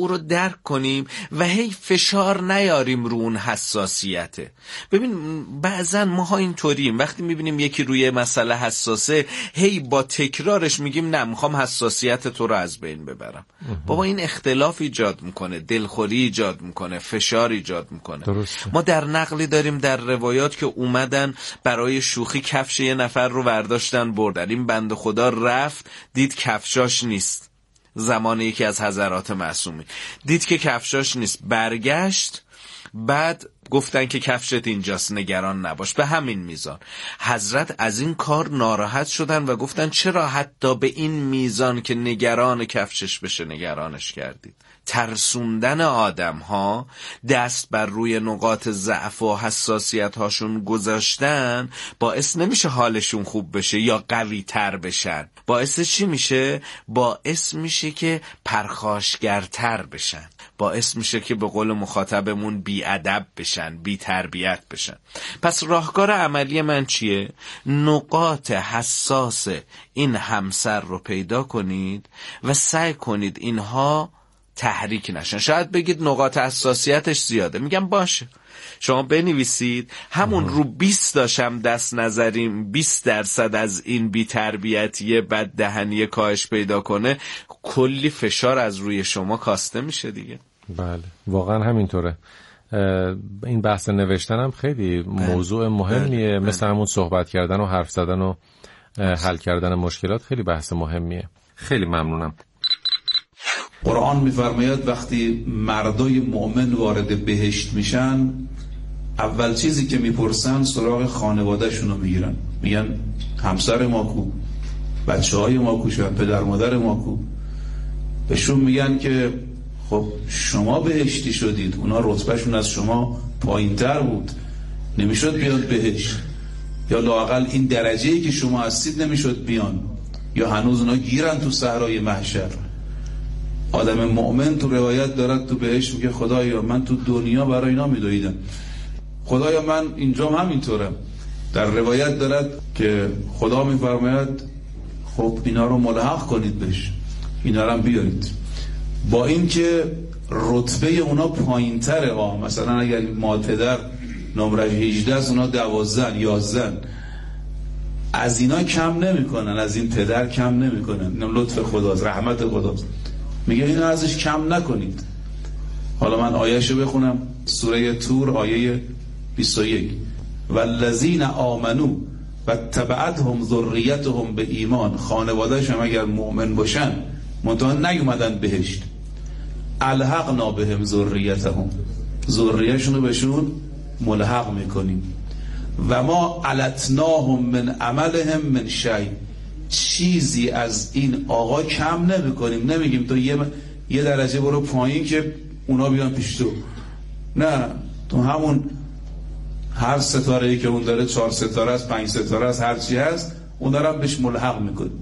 او رو درک کنیم و هی فشار نیاریم رو اون حساسیته. ببین بعضن ماها اینطوریم، وقتی میبینیم یکی روی مسئله حساسه هی با تکرارش میگیم نه میخوام حساسیت تو رو از بین ببرم. بابا این اختلاف ایجاد میکنه، دلخوری ایجاد میکنه، فشار ایجاد میکنه. درسته. ما در نقلی داریم در روایات که اومدن برای شوخی کفش یه نفر رو برداشتن بردن، این بنده خدا رفت دید کفشاش نیست، زمان یکی از حضرات معصومین دید که کفشاش نیست، برگشت، بعد گفتن که کفشت اینجاست نگران نباش. به همین میزان حضرت از این کار ناراحت شدن و گفتن چرا حتی به این میزان که نگران کفشش بشه نگرانش کردید؟ ترسوندن آدم ها، دست بر روی نقاط ضعف و حساسیت هاشون گذاشتن باعث نمیشه حالشون خوب بشه یا قوی تر بشن. باعث چی میشه؟ باعث میشه که پرخاشگرتر بشن، باعث میشه که به قول مخاطبمون بی ادب بشن، بی تربیت بشن. پس راهکار عملی من چیه؟ نقاط حساس این همسر رو پیدا کنید و سعی کنید اینها تحریک نشن. شاید بگید نقاط حساسیتش زیاده، میگم باشه شما بنویسید همون رو 20 داشتم دست نظریم 20% از این بی تربیتیه بد دهنی کاهش پیدا کنه، کلی فشار از روی شما کاسته میشه دیگه. بله واقعا همینطوره. این بحث نوشتن هم خیلی موضوع مهمیه. مثل همون صحبت کردن و حرف زدن و حل کردن مشکلات خیلی بحث مهمیه. خیلی ممنونم. قرآن می‌فرماید وقتی مردای مؤمن وارد بهشت میشن اول چیزی که میپرسن سراغ خانواده‌شون رو میگیرن، میگن همسر ما کو، بچه‌های ما کو، پدر مادر ما کو. بهشون میگن که خب شما بهشتی شدید، اونا رتبهشون از شما پایین‌تر بود، نمیشد بیاد بهشت، یا لااقل این درجه‌ای که شما هستید نمیشد بیان، یا هنوز اونا گیرن تو صحرای محشر. آدم مؤمن تو روایت دارد تو بهشت میگه خدایا من تو دنیا برای اینا میدویدم، خدایا من اینجا همینطورم. در روایت دارد که خدا میفرماید خب اینا رو ملحق کنید بهش، اینا رو هم بیارید. با این که رتبه اونا پایین تره، مثلا اگر ما پدر نمره 18 است اونا 12 11 از اینا کم نمی کنن، از این پدر کم نمی کنن. این لطف خداست، رحمت خداست. میگه اینا ازش کم نکنید. حالا من آیه‌شو بخونم، سوره طور آیه 21. والذین آمنوا واتبعتهم ذریتهم به ایمان، خانواده‌اش هم اگر مؤمن باشن منتها نیومدن بهشت، الحقنا بهم ذریتهم، ذریه‌شون رو بهشون ملحق میکنیم. و ما علتناهم من عملهم من شیء، چیزی از این آقا کم نمیکنیم، نمیگیم تو یه درجه برو پایین که اونا بیان پیش تو، نه تو همون هر ستاره‌ای که اون داره 4 ستاره است 5 ستاره است هر چی هست اون دارم بهش ملحق میکنیم.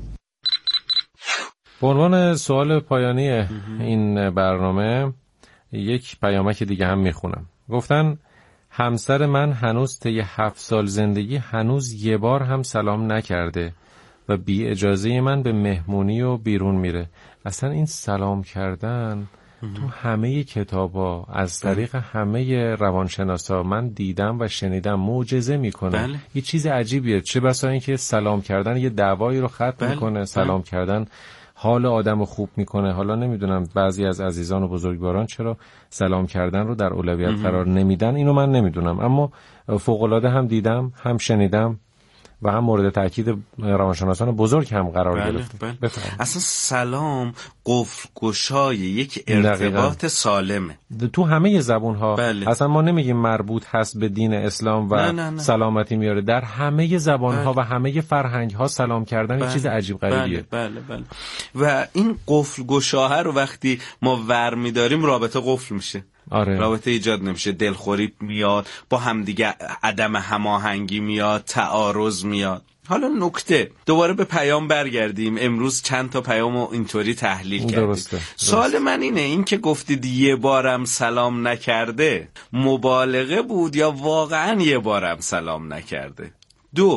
به عنوان سوال پایانی این برنامه یک پیامک دیگه هم میخونم. گفتن همسر من هنوز طی 7 سال زندگی هنوز یه بار هم سلام نکرده و بی اجازه من به مهمونی و بیرون میره. اصلا این سلام کردن تو همه کتابا از طریق همه روانشناسا من دیدم و شنیدم معجزه میکنه. بله. یه چیز عجیبیه. چه بسا این که سلام کردن یه دعوایی رو ختم میکنه. سلام کردن حال آدم رو خوب میکنه. حالا نمیدونم بعضی از عزیزان و بزرگواران چرا سلام کردن رو در اولویت قرار نمیدن، اینو من نمیدونم، اما فوق‌العاده هم دیدم هم شنیدم و هم مورد تاکید روانشناسان بزرگ هم قرار گرفت. اصلا سلام قفل گشای یک ارتباط سالمه تو همه زبون ها. بله. اصلا ما نمیگیم مربوط هست به دین اسلام و نه. سلامتی میاره. در همه زبان ها و همه فرهنگ ها سلام کردن یه چیز عجیب غریبیه. بله. و این قفل گشاه رو وقتی ما ور میداریم رابطه قفل میشه. آره. رابطه ایجاد نمیشه، دلخوری میاد، با همدیگه عدم هماهنگی میاد، تعارض میاد. حالا نکته، دوباره به پیام برگردیم. امروز چند تا پیامو اینطوری تحلیل کردیم. درسته. سوال من اینه، این که گفتید یه بارم سلام نکرده مبالغه بود یا واقعا یه بارم سلام نکرده؟ 2.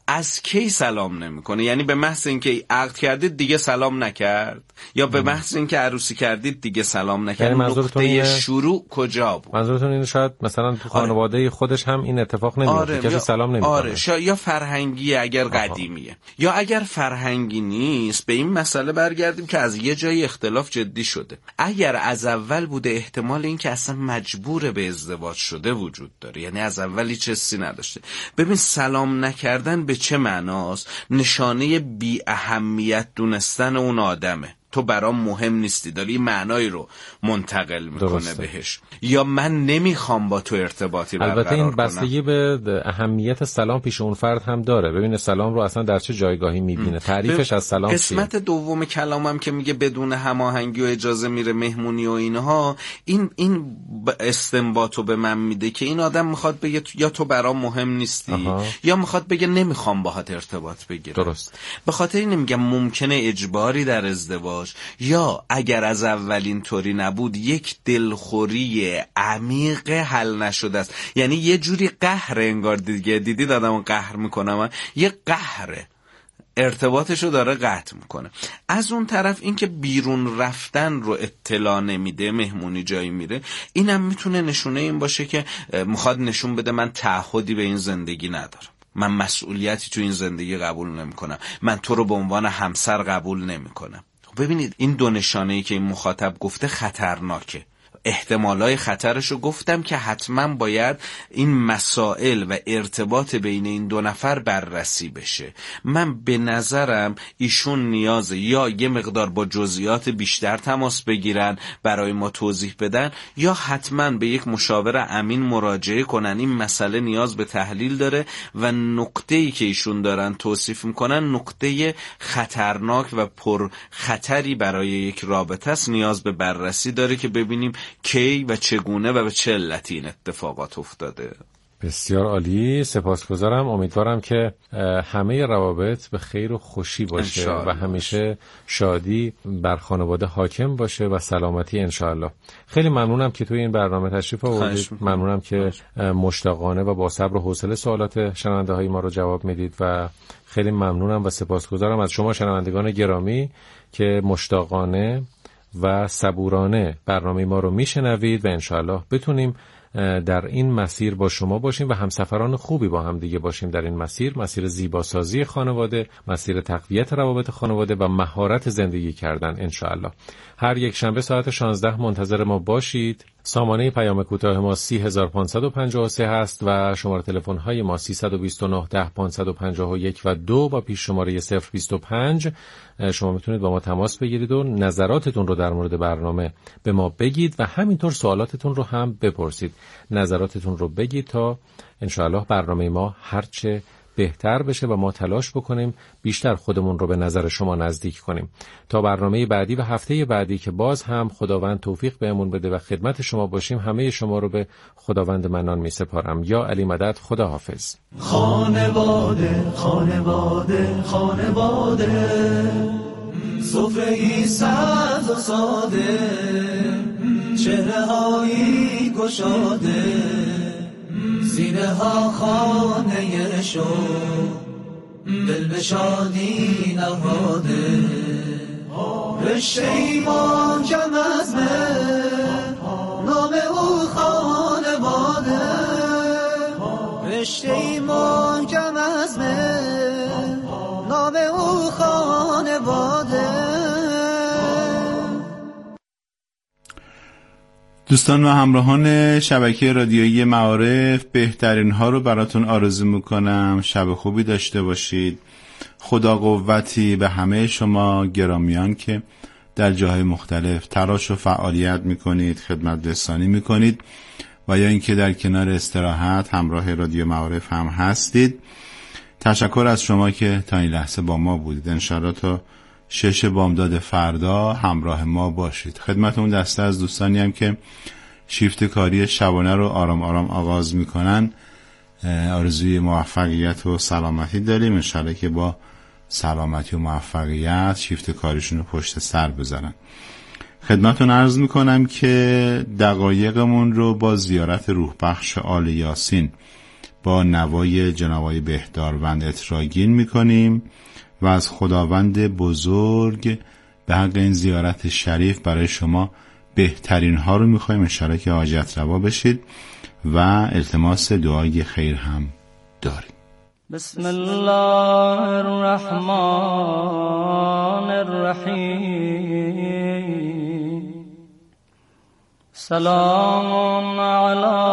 از کی سلام نمیکنه؟ یعنی به محض اینکه عقد کردید دیگه سلام نکرد، یا به محض اینکه عروسی کردید دیگه سلام نکرد؟ یعنی نقطه شروع کجا بود؟ منظورتون اینه شاید مثلا تو خانواده خودش هم این اتفاق نمیفته، کسی سلام نمیکنه. آره، یا فرهنگیه اگر قدیمیه، یا اگر فرهنگی نیست. به این مسئله برگردیم که از یه جای اختلاف جدی شده. اگر از اول بوده احتمال این که اصلا مجبور به ازدواج شده وجود داره، یعنی از اولی چیزی نداشته. ببین سلام نکردن به چه معناست؟ نشانه بی اهمیت دونستن اون آدمه. تو برام مهم نیستی، داری معنایی رو منتقل میکنه بهش. یا من نمیخوام با تو ارتباطی برقرار کنم. البته این بستگی به اهمیت سلام پیش اون فرد هم داره. ببینه سلام رو اصلا در چه جایگاهی میبینه، تعریفش از سلام چیه. قسمت دوم کلامم که میگه بدون هماهنگی و اجازه میره مهمونی و اینها، این استنباطو به من میده که این آدم میخواد بگه یا تو برام مهم نیستی، یا میخواد بگه نمیخوام باهات ارتباط بگیرم. درست. به خاطر این میگم ممکنه اجباری در ازدواج، یا اگر از اولین طوری نبود یک دلخوری عمیق حل نشده است. یعنی یه جوری قهر انگار دیدید آدمو قهر میکنم، یه قهره، ارتباطشو داره قطع میکنه. از اون طرف این که بیرون رفتن رو اطلاع نمیده، مهمونی جایی میره، اینم میتونه نشونه این باشه که میخواد نشون بده من تعهدی به این زندگی ندارم، من مسئولیتی تو این زندگی قبول نمیکنم، من تو رو به عنوان همسر قبول نمیکنم. ببینید این دو نشانه‌ای که این مخاطب گفته خطرناکه. احتمالای خطرش رو گفتم که حتما باید این مسائل و ارتباط بین این دو نفر بررسی بشه. من به نظرم ایشون نیازه یا یه مقدار با جزئیات بیشتر تماس بگیرن برای ما توضیح بدن، یا حتما به یک مشاور امین مراجعه کنن. این مسئله نیاز به تحلیل داره و نقطه‌ای که ایشون دارن توصیف میکنن نقطه خطرناک و پر خطری برای یک رابطه است، نیاز به بررسی داره که ببینیم کی و چگونه و به چه علتی این اتفاقات افتاده. بسیار عالی، سپاسگزارم. امیدوارم که همه روابط به خیر و خوشی باشه و همیشه شادی بر خانواده حاکم باشه و سلامتی انشاءالله. خیلی ممنونم که توی این برنامه تشریف آوردید. ممنونم که مشتاقانه و با صبر و حوصله سوالات شنونده های ما رو جواب میدید و خیلی ممنونم و سپاسگزارم از شما شنوندگان گرامی که مشتاقانه و صبورانه برنامه ما رو میشنوید و انشاءالله بتونیم در این مسیر با شما باشیم و همسفران خوبی با هم دیگه باشیم در این مسیر زیباسازی خانواده، مسیر تقویت روابط خانواده و مهارت زندگی کردن انشاءالله. هر یک شنبه ساعت 16 منتظر ما باشید. سامانه پیام کوتاه ما 30553 هست و شماره تلفن های ما 329 10 551 و 2 با پیش شماره 025. شما میتونید با ما تماس بگیرید و نظراتتون رو در مورد برنامه به ما بگید و همینطور سوالاتتون رو هم بپرسید. نظراتتون رو بگید تا انشاءالله برنامه ما هرچه بهتر بشه و ما تلاش بکنیم بیشتر خودمون رو به نظر شما نزدیک کنیم. تا برنامه بعدی و هفته بعدی که باز هم خداوند توفیق بهمون بده و خدمت شما باشیم، همه شما رو به خداوند منان می سپارم. یا علی مدد، خدا حافظ. خانواده خانواده خانواده، سفره‌ای سبز و ساده، چهره‌هایی گشاده، سینه ها خانه شو، دل به شادی نهاده، رشته ایمان کم از نام او خانواده، رشته ایمان کم از نام او خانواده. دوستان و همراهان شبکه رادیویی معارف، بهترین ها رو براتون آرزو میکنم. شب خوبی داشته باشید. خدا قوتی به همه شما گرامیان که در جاهای مختلف تلاش و فعالیت میکنید، خدمت رسانی میکنید و یا اینکه در کنار استراحت همراه رادیو معارف هم هستید. تشکر از شما که تا این لحظه با ما بودید. انشاءالله تا 6 بامداد فردا همراه ما باشید. خدمتون دسته از دوستانی هم که شیفت کاری شبانه رو آرام آرام آغاز میکنن آرزوی موفقیت و سلامتی داریم. انشاءالله که با سلامتی و موفقیت شیفت کاریشون رو پشت سر بذارن. خدمتون عرض میکنم که دقایقمون رو با زیارت روح بخش آل یاسین با نوای جناب آقای بهداروند اتراگین میکنیم و از خداوند بزرگ به حق این زیارت شریف برای شما بهترین ها رو میخوایم، انشاءالله که حاجت روا بشید و التماس دعای خیر هم داریم. بسم الله الرحمن الرحیم. سلام علی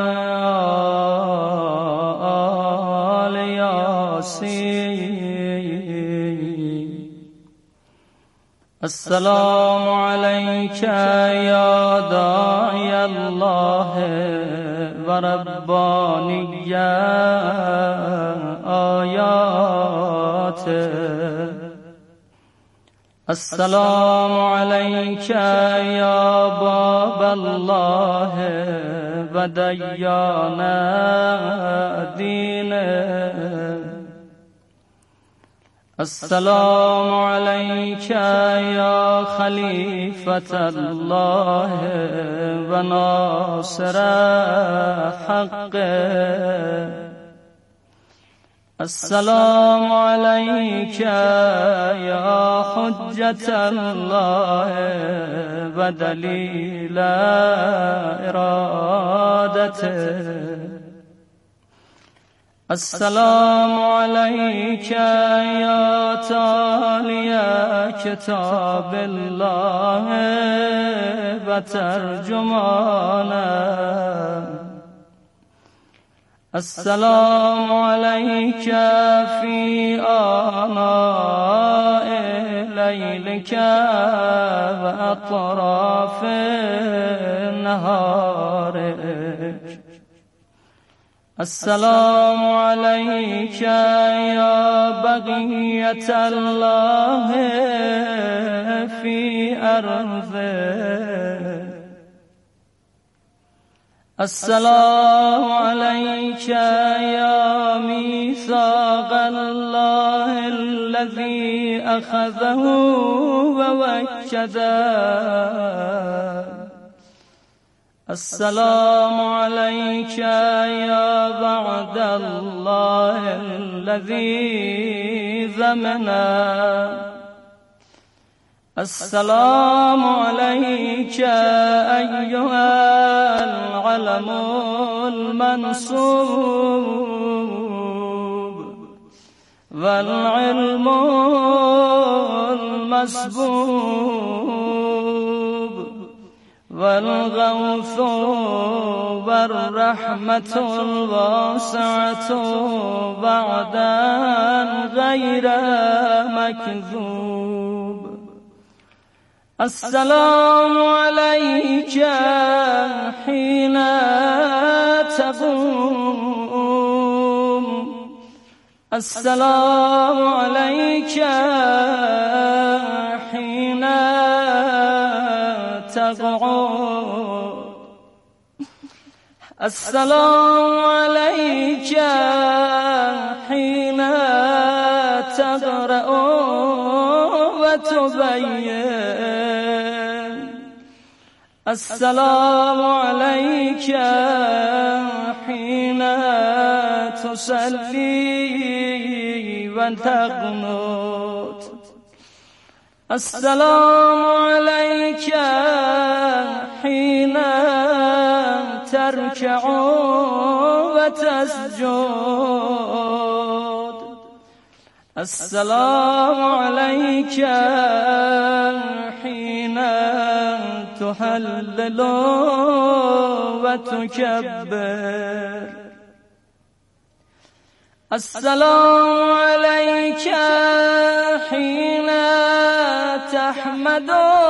آل یاسین. السلام علیک یا داعی الله و ربانی آیات. السلام علیک یا باب الله و دیان دین. السلام علیک یا خلیفة الله و ناصر حق. السلام علیک یا حجة الله و دلیل ارادته. السلام علیک یا تالی کتاب الله و ترجمانه. السلام علیک فی آناء لیلک و اطراف نهارک. السلام علیک یا بقیة الله فی ارضه. السلام علیک یا میثاق الله الذی اخذه و وکده. السلام علیک یا وعد الله الذی ضمنه. السلام علیک ایها العلم المنصوب والعلم المسبوب والغوث والرحمة الواسعة بعدا غير مكذوب. السلام عليك حين تقوم. السلام عليك حين تقعد. السلام عليك حين تقرأ وتبين. السلام عليك حين تصلي وتقنت. السلام عليك حين تركع وتسجد. السلام عليك حين تهلل وتكبر. السلام عليك حين تحمد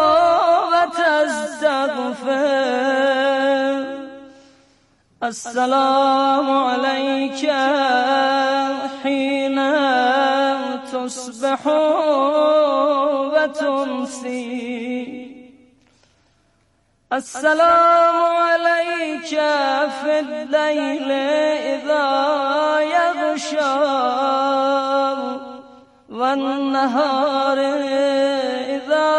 وتستغفر. السلام عليك حين تصبح وتمسي. السلام عليك في الليل إذا يغشى والنهار إذا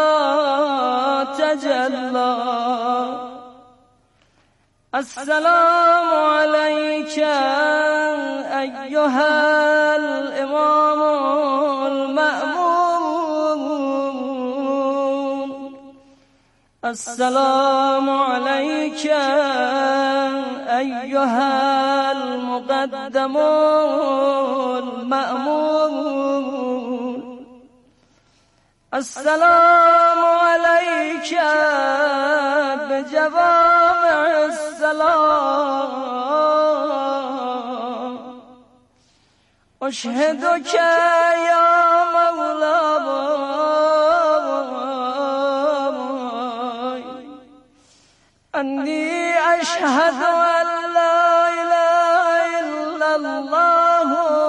تجلى. السلام عليك أيها الإمام المأمون السلام عليك أيها المقدم المأمون السلام عليك بجوامع السلام أشهدك يا مولاي أني أشهد أن لا إله إلا الله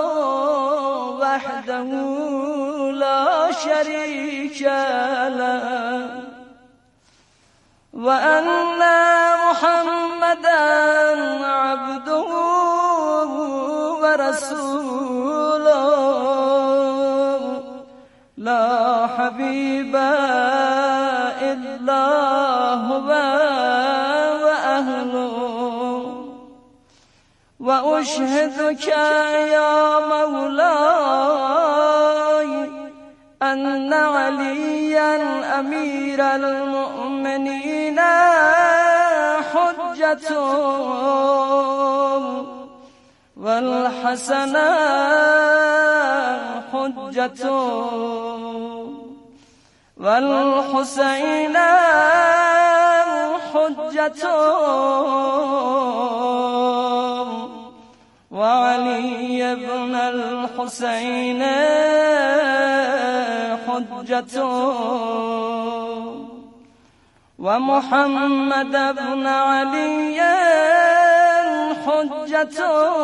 وحده لا شريك له وأن محمدا عبده ورسوله لا حبيب إلا هو وأهله وأشهدك يا مولاي أن عليا أمير المؤمنين حجة والحسن حجة والحسين حجة وعلي بن الحسين حجة ومحمد بن علي حجة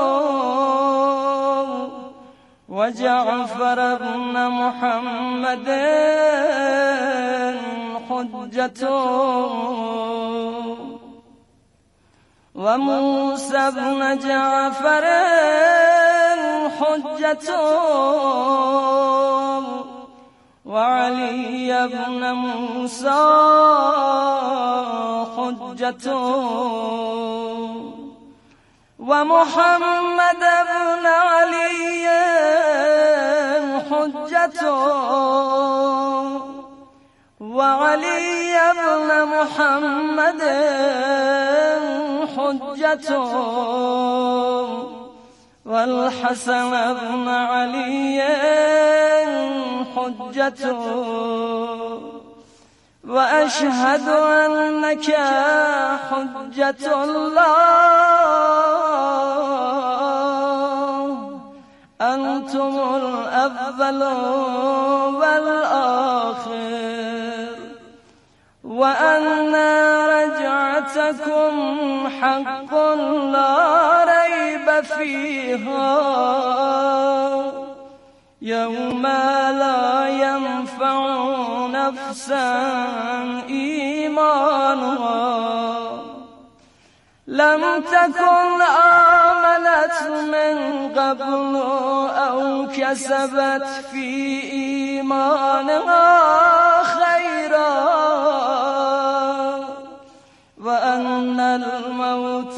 وجعفر بن محمد حجة وموسى بن جعفر حجة وعلي بن موسى حجة ومحمد بن علي حجة وعلي بن محمد حجة والحسن بن علي حجة وأشهد أنك حجة الله أنتم الأول والآخر وأن رجعتكم حق لا ريب فيها يوم لا ينفع نفسا إيمانها لم تكن آمنت من قبل أو كسبت في إيمانها خيرا وأن الموت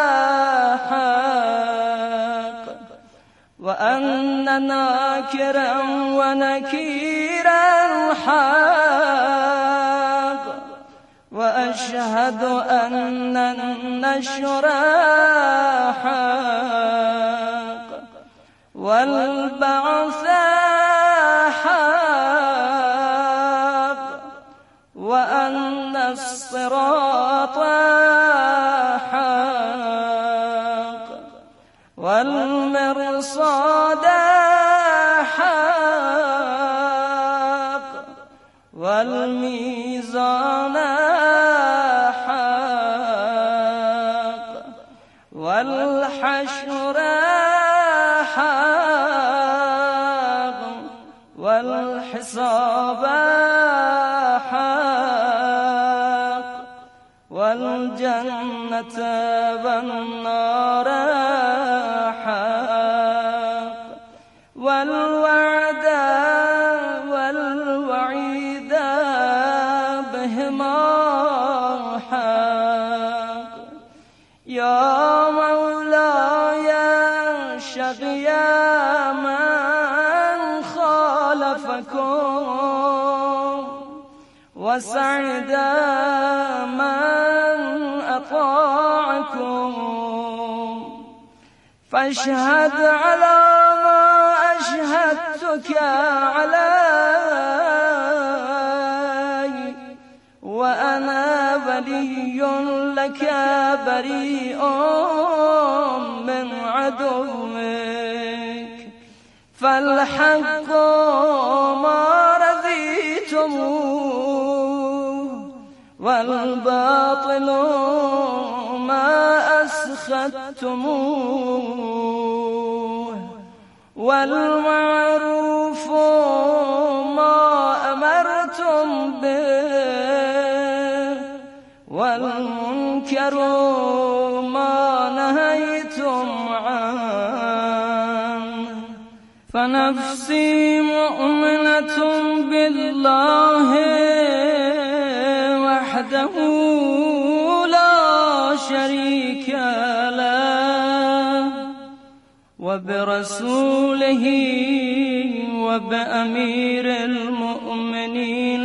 حق وأن ناكرا ونكيرا حق وأشهد أن النشر حق والبعث حق وأن الصراط حق والمرصاد حق والميزان حق والحشر حق والحساب حق والجنة والنار حق والوعد والوعيد بهما حق يا مولاي شغل وسعد من أطاعكم فاشهد على ما أشهدتك علي وأنا ولي لك بريء من عدوك فالحق ما رضيتموه والباطل ما أسخطتموه والمعروف ما أمرتم به والمنكر ما نهيتم عنه فنفسي مؤمنة بالله وحده لا شريك له وبرسوله وبأمير المؤمنين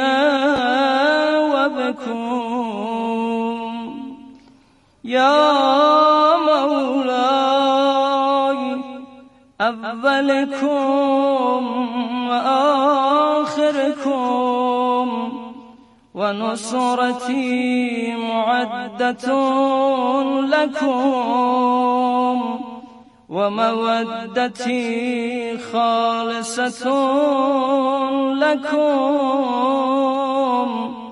وبكم يا مولاي أولكم وآخركم ونصرتي معدة لكم ومودتي خالصة لكم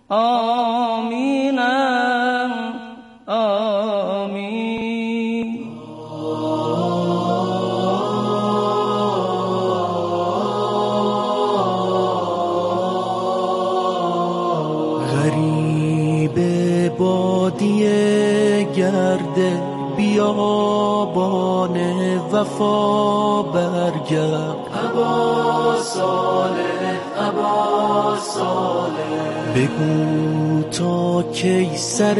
آمين آمين. غریب بادیه گرده بیابان وفا برگرد ابا صالح ابا صالح بگو تا کی سر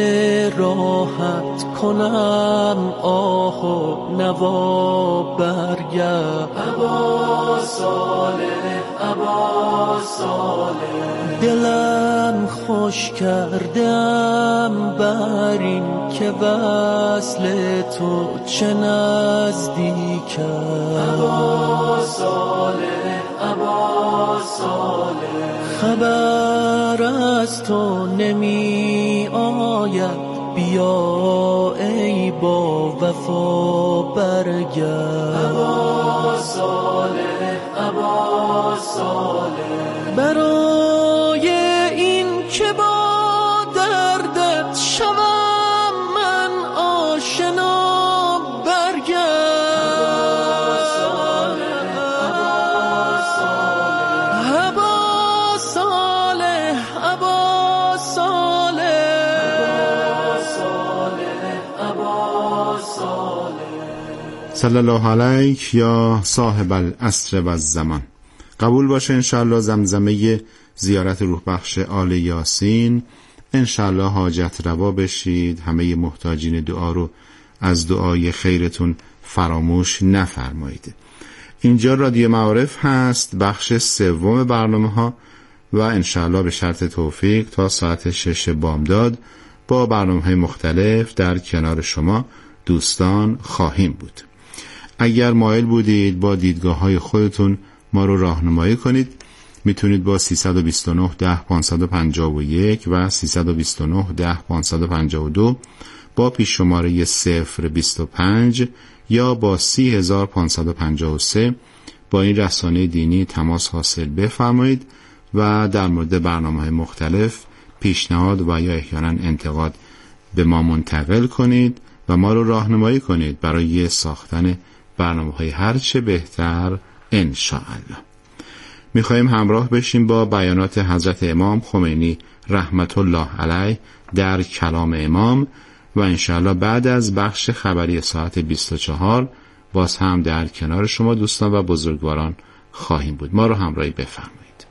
راحت کنم آه و نوا برگرد ابا صالح ابا صالح دلم خوش کردم بر این که وصل تو چه نزدیکه ابا صالح ابا صالح خبر از تو نمی آید بیا ای با وفا برگرد ابا صالح ابا صالح برای این که با دردت شوم من آشنا برگرد ابا صالح ابا صالح ابا صالح صلی الله علیک یا صاحب العصر و الزمان. قبول باشه انشاءالله زمزمه زیارت روح بخش آل یاسین، انشاءالله حاجت روا بشید، همه محتاجین دعا رو از دعای خیرتون فراموش نفرمایید. اینجا رادیو معارف هست، بخش سوم برنامه ها و انشاءالله به شرط توفیق تا ساعت 6 بامداد با برنامه های مختلف در کنار شما دوستان خواهیم بود. اگر مایل بودید با دیدگاه های خودتون ما رو راهنمایی کنید، میتونید با 329 10 551 و 329 10 552 با پیش شماره 025 یا با 30553 با این رسانه دینی تماس حاصل بفرمایید و در مورد برنامه‌های مختلف پیشنهاد و یا احیانا انتقاد به ما منتقل کنید و ما رو راهنمایی کنید برای ساختن برنامه‌های هرچه بهتر انشاءالله. میخواییم همراه بشیم با بیانات حضرت امام خمینی رحمت الله علیه در کلام امام و انشاءالله بعد از بخش خبری ساعت 24 باز هم در کنار شما دوستان و بزرگواران خواهیم بود. ما رو همراهی بفرمایید.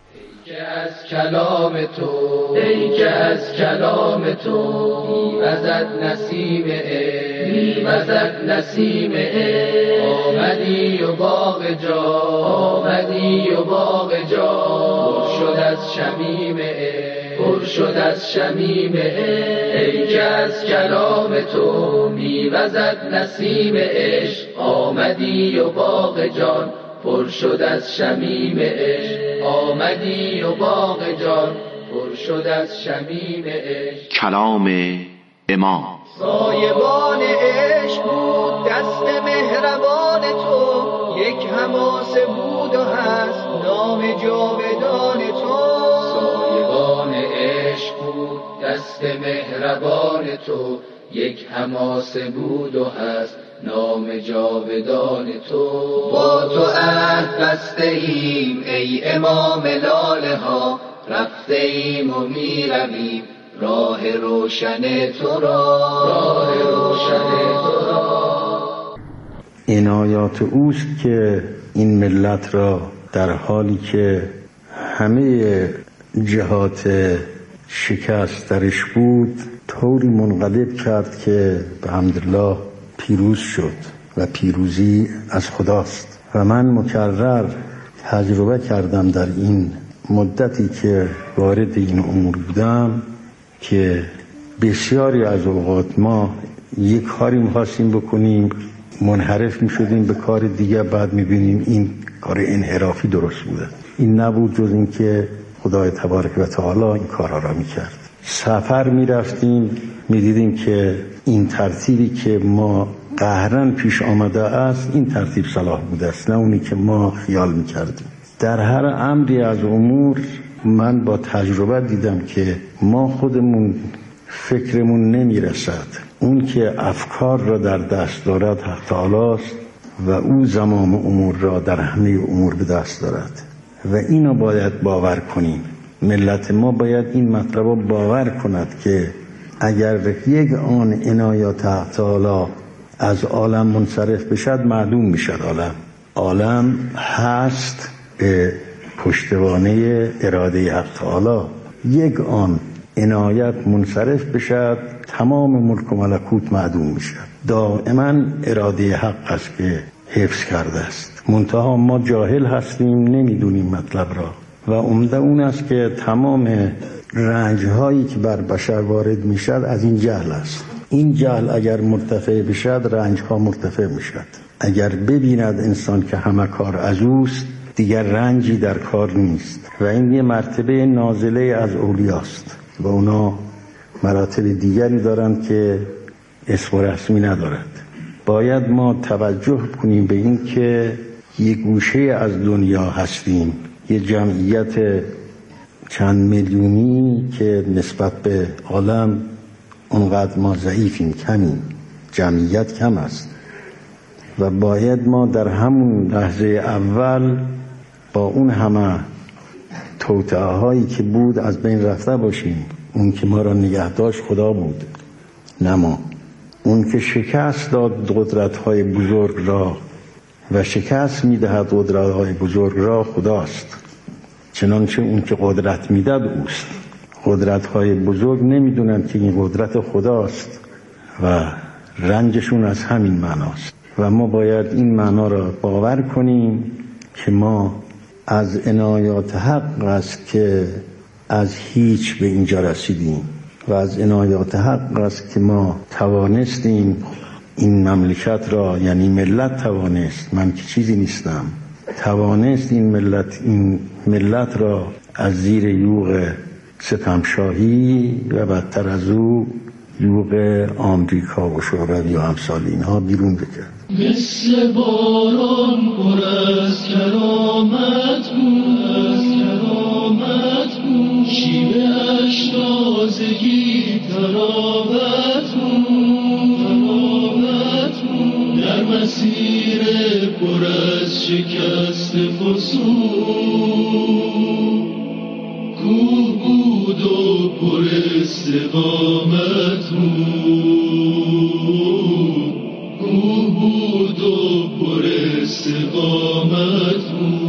که از کلام تو، ای که از کلام تو میوزد نسیم عشق، میوزد نسیم عشق. آمدی و باغ جان، آمدی و باغ جان پر شد از شمیم عشق، پر شد از شمیم عشق. ای که از کلام تو میوزد نسیم عشق، آمدی و باغ جان پر شد از شمیم عشق. آمدی و باغ جان پر شد از شمیم عشق. کلام امام. سایبان عشق بود دست مهربان تو، یک حماسه بود و هست نام جاودان تو. سایبان عشق بود دست مهربان تو، یک حماسه بود و هست نام جاودان تو. با تو عهد بسته ایم ای امام لاله ها، رفته ایم و می رویم راه روشن تو را، راه روشن تو را. عنایات اوست که این ملت را در حالی که همه جهات شکست درش بود طوری منقلب کرد که به حمدالله پیروز شد و پیروزی از خداست. و من مکرر تجربه کردم در این مدتی که وارد این امور بودم که بسیاری از اوقات ما یک کاری می‌خواستیم بکنیم منحرف می‌شدیم به کار دیگه، بعد می‌بینیم این کار انحرافی درست بوده. این نبود جز این که خدای تبارک و تعالی این کارها را می‌کرد. سفر می‌رفتیم می‌دیدیم که این ترتیبی که ما قهرن پیش آمده است این ترتیب صلاح بوده است، نه اونی که ما خیال می‌کردیم. در هر امری از امور من با تجربه دیدم که ما خودمون فکرمون نمیرسد. اون که افکار را در دست دارد حق تعالی است و او زمام امور را در همه امور به دست دارد و اینو باید باور کنیم. ملت ما باید این مطلب را باور کند که اگر یک آن عنایات حق تعالی از عالم منصرف بشد معدوم میشد. عالم هست به پشتوانه اراده حق تعالی. یک آن عنایت منصرف بشد تمام ملک و ملکوت معدوم میشد. دائما اراده حق است که حفظ کرده است، منتها ما جاهل هستیم نمیدونیم مطلب را و عمده اون است که تمام رنج‌هایی که بر بشر وارد میشد از این جهل است. این جهل اگر مرتفع بشد رنج‌ها مرتفع میشد. اگر ببیند انسان که همه کار از اوست دیگر رنجی در کار نیست و این یه مرتبه نازله از اولیاست و اونا مراتب دیگری دارند که اسم و رسمی ندارد. باید ما توجه کنیم به این که یک گوشه از دنیا هستیم، یه جمعیت چند میلیونی که نسبت به عالم اونقدر ما ضعیفیم، کمیم، جمعیت کم است و باید ما در همون لحظه اول با اون همه توطئه هایی که بود از بین رفته باشیم. اون که ما را نگه داشت خدا بود نه ما. اون که شکست داد قدرت های بزرگ را و شکست میدهد قدرت های بزرگ را خداست، چنانچه اون که قدرت میدهد اوست. قدرت های بزرگ نمیدونن که این قدرت خداست و رنجشون از همین معناست و ما باید این معنا را باور کنیم که ما از عنایات حق است که از هیچ به اینجا رسیدیم و از عنایات حق است که ما توانستیم این مملکت را، یعنی ملت توانست، من که چیزی نیستم، توانست این ملت را از زیر یوغ ستمشاهی و بدتر از او یوغ آمریکا و شوروی و امثال اینها بیرون بکرد. مثل باران پر از کرامت بود، شیوه اش تازگی تراوت بود، در مسیر پر از شکست فسون کوه بود و پر استقامت بود، کوه بود و پر استقامت بود.